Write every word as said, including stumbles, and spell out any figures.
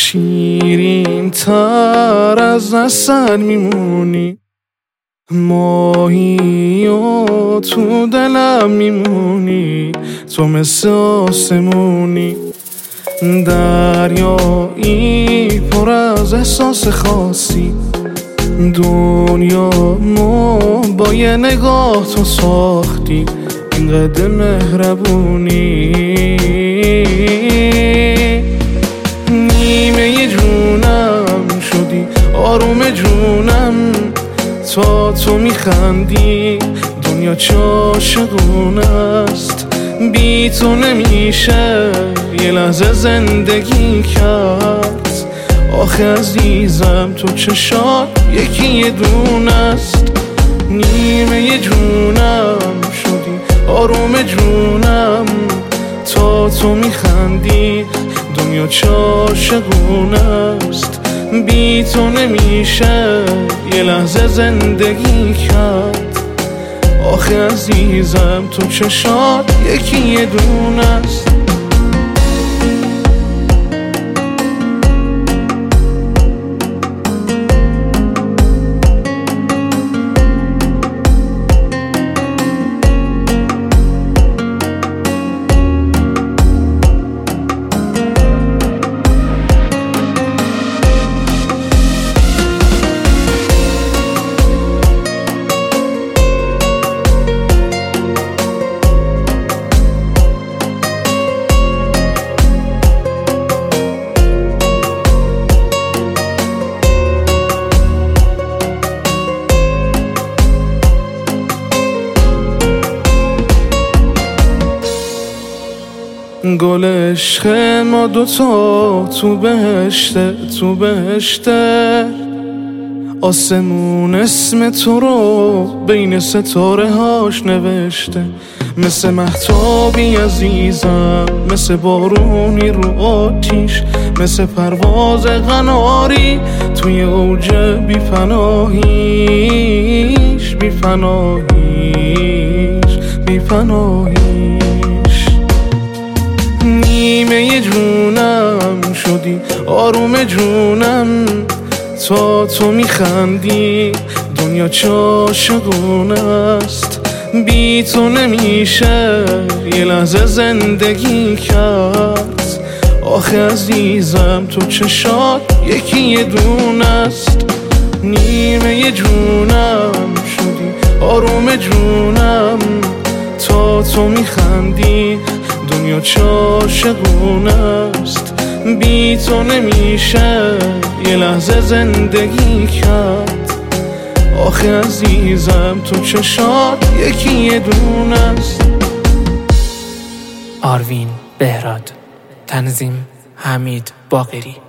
شیرین تر از عسل میمونی، ماهی و تو دلم میمونی، تو مثل آسمونی، دریایی پر از احساس خاصی، دنیا ما با یه نگاه تو ساختی، اینقدر مهربونی، نیمه جونم شدی، آروم جونم، تا تو میخندی دنیا چه عاشقونه است، بی تو نمیشه یه لحظه زندگی کرد، آخه عزیزم تو چشات یکی یه دون است، نیمه جونم شدی، آروم جونم، تا تو میخندی دنیا چه عاشقونه است، بی تو نمیشه یه لحظه زندگی کرد، آخه عزیزم تو چشات یکی یه دون است. گل عشق ما دوتا تو بهشته، تو بهشته، آسمون اسم تو رو بین ستاره هاش نوشته، مثل مهتابی عزیزم، مثل بارونی رو آتیش، مثل پرواز قناری توی اوج بی پناهیش، بی پناهیش، بی پناهیش، نیمه جونم شدی، آروم جونم، تا تو میخندی دنیا چه عاشقونه است، بی تو نمیشه یه لحظه زندگی کرد، آخه عزیزم تو چشات یکی یه دون است، نیمه جونم شدی، آروم جونم، تا تو میخندی دنیا چه عاشقونه است، بی تو نمیشه یه لحظه زندگی کرد، آخه عزیزم تو چشات یکی یه دون است. آروین بهراد، تنظیم حمید باقری.